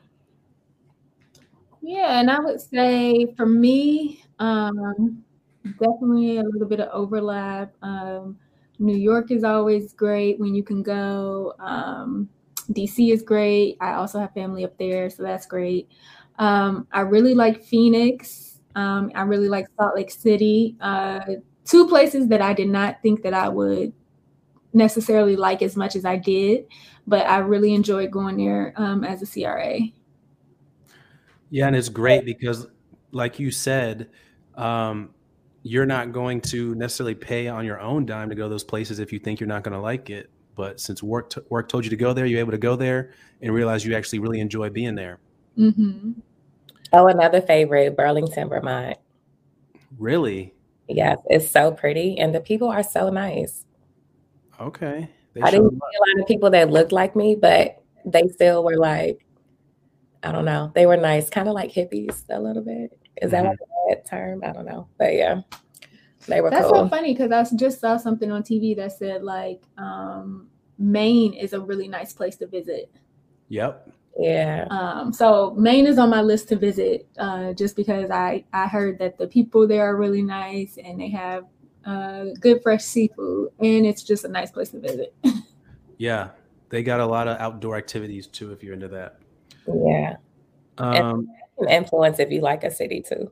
Yeah, and I would say for me, definitely a little bit of overlap. New York is always great when you can go. DC is great. I also have family up there, so that's great. I really like Phoenix. I really like Salt Lake City. Two places that I did not think that I would necessarily like as much as I did, but I really enjoyed going there as a CRA. Yeah, and it's great because, like you said, you're not going to necessarily pay on your own dime to go to those places if you think you're not going to like it. But since work told you to go there, you're able to go there and realize you actually really enjoy being there. Mm-hmm. Oh, another favorite, Burlington, Vermont. Really? Yes, it's so pretty, and the people are so nice. Okay. I didn't see a lot of people that looked like me, but they still were like, I don't know. They were nice, kind of like hippies a little bit. Is that like a bad term? I don't know. But yeah, they were That's cool. so funny because I just saw something on TV that said like Maine is a really nice place to visit. Yep. Yeah. So Maine is on my list to visit just because I heard that the people there are really nice and they have good fresh seafood, and it's just a nice place to visit. Yeah. They got a lot of outdoor activities too, if you're into that. Yeah. And influence if you like a city too.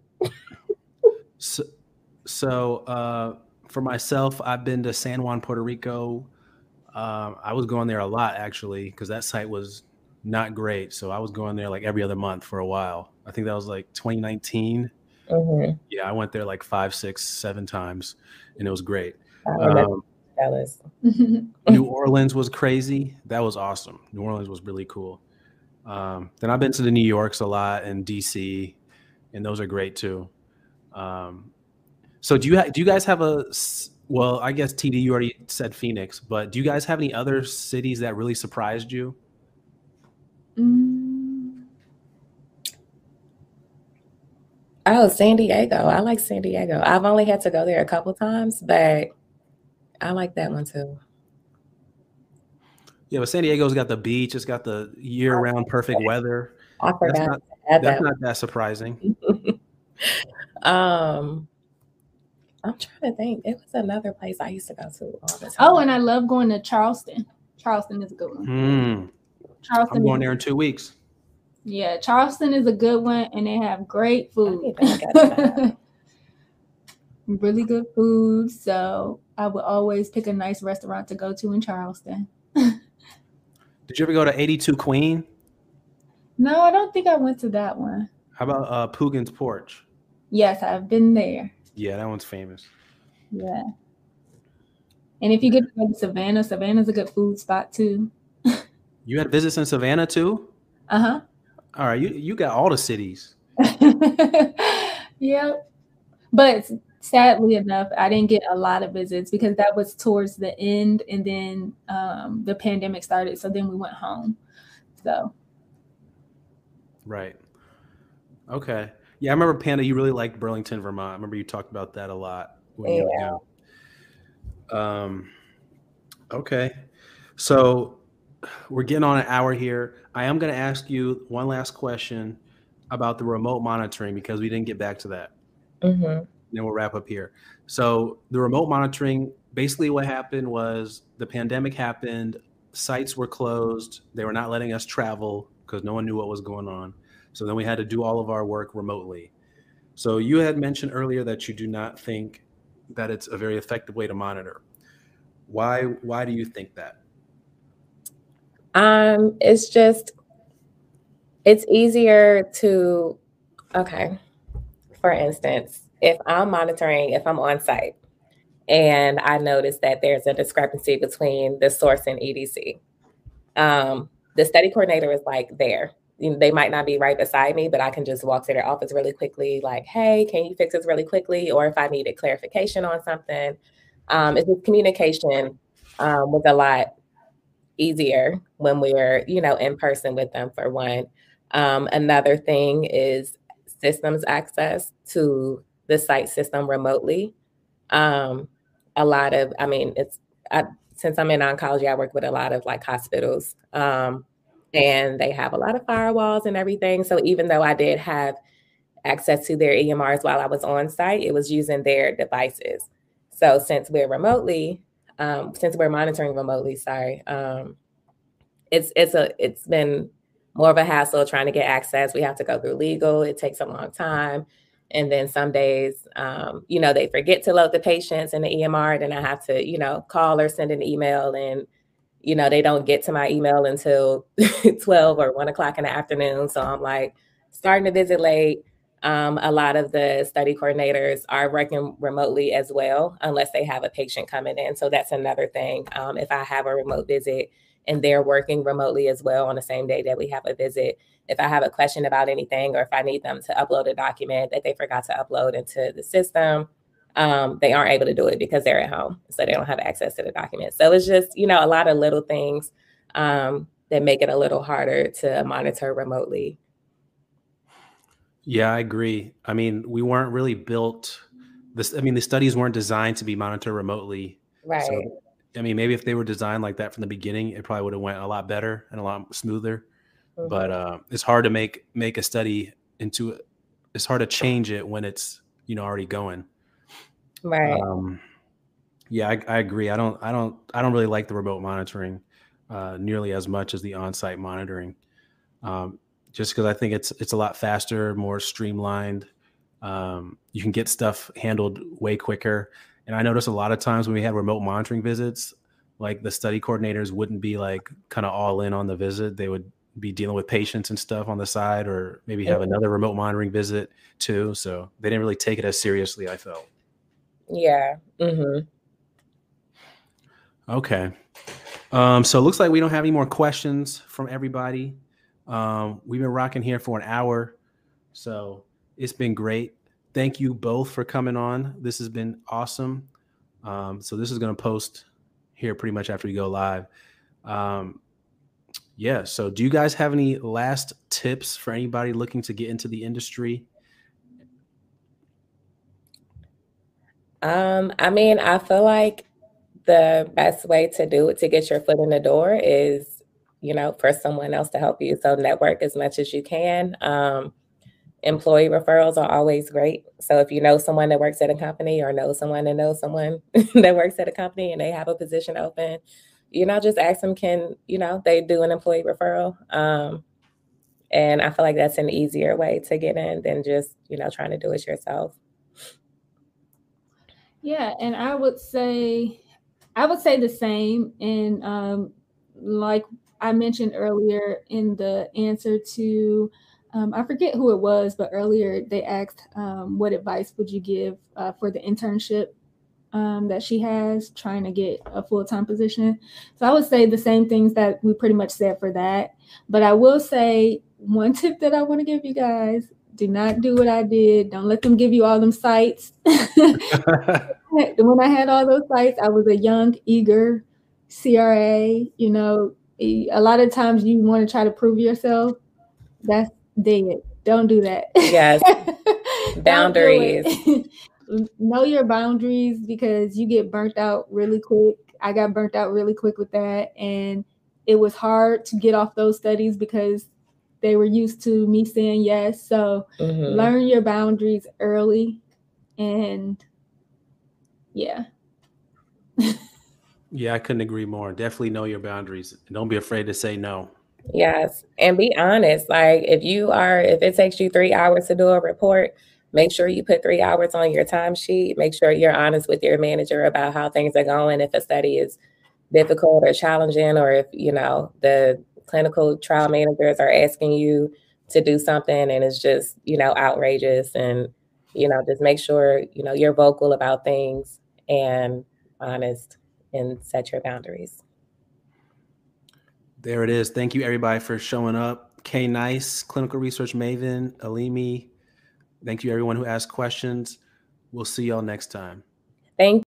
So for myself, I've been to San Juan, Puerto Rico. I was going there a lot actually, because that site was not great. So I was going there like every other month for a while. I think that was like 2019. Mm-hmm. Yeah, I went there like 5, 6, 7 times, and it was great. New Orleans was crazy. That was awesome. New Orleans was really cool. Then I've been to the New Yorks a lot and DC, and those are great too. So do you guys have well, I guess TD, you already said Phoenix, but do you guys have any other cities that really surprised you? Oh, San Diego. I like San Diego. I've only had to go there a couple times, but I like that one too. Yeah, but San Diego's got the beach. It's got the year-round perfect weather. I forgot. That's not that surprising. I'm trying to think. It was another place I used to go to all the time. Oh, and I love going to Charleston. Charleston is a good one. Charleston. I'm going there in 2 weeks. Yeah, Charleston is a good one, and they have great food. Really good food. So I would always pick a nice restaurant to go to in Charleston. Did you ever go to 82 Queen? No, I don't think I went to that one. How about Pugin's Porch? Yes, I've been there. Yeah, that one's famous. Yeah. And if you get to go to Savannah, Savannah's a good food spot too. You had visits in Savannah too? Uh-huh. All right, you got all the cities. Yeah. But sadly enough, I didn't get a lot of visits because that was towards the end, and then the pandemic started. So then we went home. So. Right. Okay. Yeah, I remember Panda, you really liked Burlington, Vermont. I remember you talked about that a lot when you were young. Okay. So we're getting on an hour here. I am going to ask you one last question about the remote monitoring because we didn't get back to that. Mm-hmm. Then we'll wrap up here. So the remote monitoring, basically what happened was the pandemic happened, sites were closed, they were not letting us travel because no one knew what was going on. So then we had to do all of our work remotely. So you had mentioned earlier that you do not think that it's a very effective way to monitor. Why do you think that? It's easier to, okay, for instance, if I'm on site and I notice that there's a discrepancy between the source and EDC, the study coordinator is like there. They might not be right beside me, but I can just walk to their office really quickly, like, hey, can you fix this really quickly? Or if I needed clarification on something, it's just communication was a lot easier when we're, in person with them, for one. Another thing is systems access to the site system remotely. Since I'm in oncology, I work with a lot of like hospitals, and they have a lot of firewalls and everything. So even though I did have access to their EMRs while I was on site, it was using their devices. So since we're monitoring remotely, it's been more of a hassle trying to get access. We have to go through legal. It takes a long time. And then some days, they forget to load the patients in the EMR. Then I have to, call or send an email, and, they don't get to my email until 12 or 1 o'clock in the afternoon. So I'm like starting to visit late. A lot of the study coordinators are working remotely as well, unless they have a patient coming in. So that's another thing. If I have a remote visit and they're working remotely as well on the same day that we have a visit, if I have a question about anything, or if I need them to upload a document that they forgot to upload into the system, they aren't able to do it because they're at home. So they don't have access to the document. So it's just, a lot of little things that make it a little harder to monitor remotely. Yeah, I agree. I mean, we weren't really built the studies weren't designed to be monitored remotely. Right. So, maybe if they were designed like that from the beginning, it probably would have went a lot better and a lot smoother. Mm-hmm. But it's hard to make a study it's hard to change it when it's, already going. Right. Yeah, I agree. I don't really like the remote monitoring nearly as much as the on-site monitoring. Just because I think it's a lot faster, more streamlined. You can get stuff handled way quicker. And I noticed a lot of times when we had remote monitoring visits, like the study coordinators wouldn't be like kind of all in on the visit. They would be dealing with patients and stuff on the side, or maybe have another remote monitoring visit too. So they didn't really take it as seriously, I felt. Yeah. Mm-hmm. Okay. So it looks like we don't have any more questions from everybody. We've been rocking here for an hour, so it's been great. Thank you both for coming on. This has been awesome. So this is going to post here pretty much after we go live. So do you guys have any last tips for anybody looking to get into the industry? I feel like the best way to do it, to get your foot in the door, is, for someone else to help you. So network as much as you can. Employee referrals are always great. So if you know someone that works at a company, or know someone that knows someone that works at a company and they have a position open, just ask them, can, they do an employee referral? And I feel like that's an easier way to get in than just, trying to do it yourself. Yeah. And I would say the same. And like I mentioned earlier in the answer to I forget who it was, but earlier they asked what advice would you give for the internship that she has trying to get a full-time position. So I would say the same things that we pretty much said for that. But I will say one tip that I want to give you guys: do not do what I did. Don't let them give you all them sites. When I had all those sites, I was a young, eager CRA. You know, a lot of times you want to try to prove yourself. That's dead. Don't do that. Yes. Boundaries. Know your boundaries, because you get burnt out really quick. I got burnt out really quick with that. And it was hard to get off those studies because they were used to me saying yes. So learn your boundaries early. And yeah. Yeah, I couldn't agree more. Definitely know your boundaries. Don't be afraid to say no. Yes. And be honest. Like if it takes you 3 hours to do a report, make sure you put 3 hours on your timesheet. Make sure you're honest with your manager about how things are going. If a study is difficult or challenging, or if, the clinical trial managers are asking you to do something and it's just, outrageous, and, just make sure, you're vocal about things and honest and set your boundaries. There it is. Thank you, everybody, for showing up. Kay Nice, clinical research maven, Alimi. Thank you, everyone who asked questions. We'll see y'all next time. Thank you.